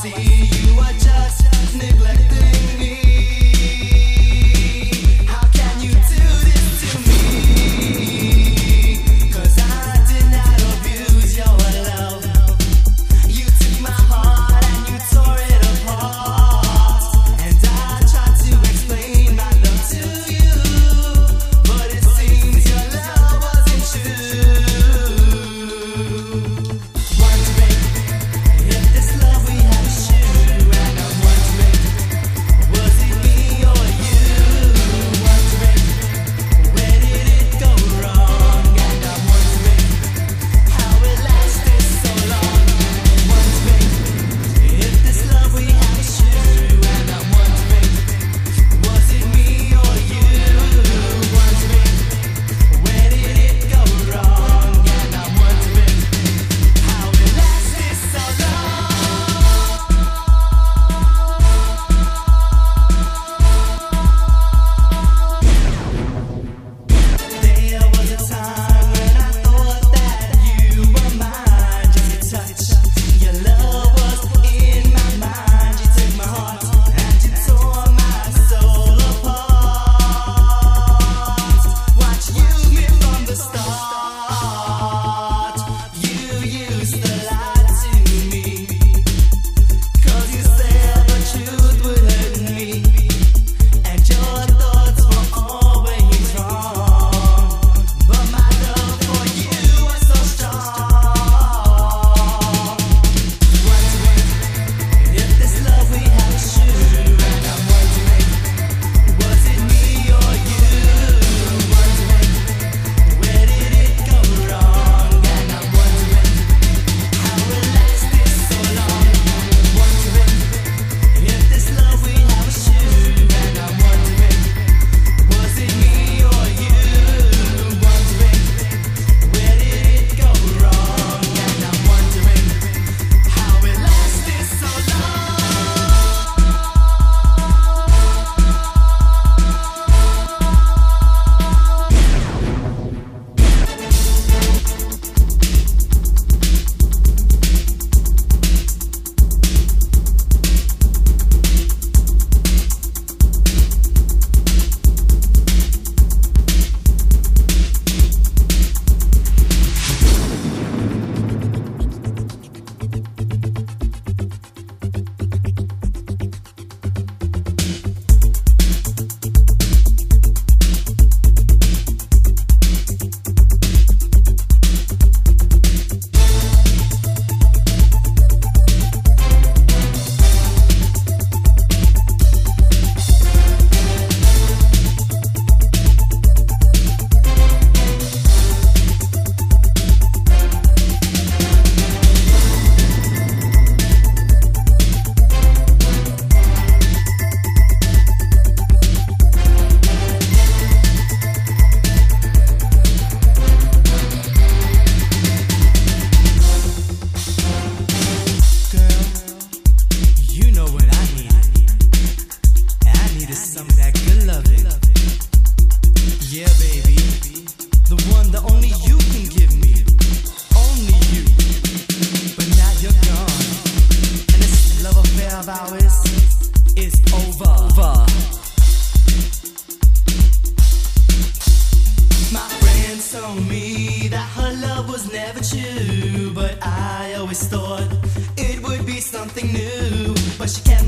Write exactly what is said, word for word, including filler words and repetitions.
see you are just neglecting me. How can you do this to me? 'Cause I did not abuse your love. You took my heart and you tore it apart. And I tried to explain my love to you, but it seems your love wasn't true. Wondering if this love we had is true, and I'm wondering, was it me or you? Wondering, where did it go wrong? And I'm wondering how it lasted so long. Wondering if this love we had is true, and I'm wondering, was it me or you? Wondering, where did it go wrong? And I'm wondering how it lasted so long. There was a time when I thought that you were mine. Just a touch, your love was in my mind. You took my heart and you tore my soul apart. Watch you me from the start. You used to lie to me, 'cause you said the truth would hurt me, and your thoughts were always wrong. But my love for you was so strong. Wondering if this love we had is true, and I'm wondering, was it me or you? Wondering, where did it go wrong? And I'm wondering how it lasted so long. Wondering if this love we have is true, and I'm wondering, was it me or you? Wondering, where did it go wrong? And I'm wondering how it lasted so long. Girl, you know what I need. I needed some of that good loving. Yeah, baby, the one that only you can give me. Only you. But now you're gone, and this love affair of ours is over. My friends told me that her love was never true, but I always thought it would be something new. But she kept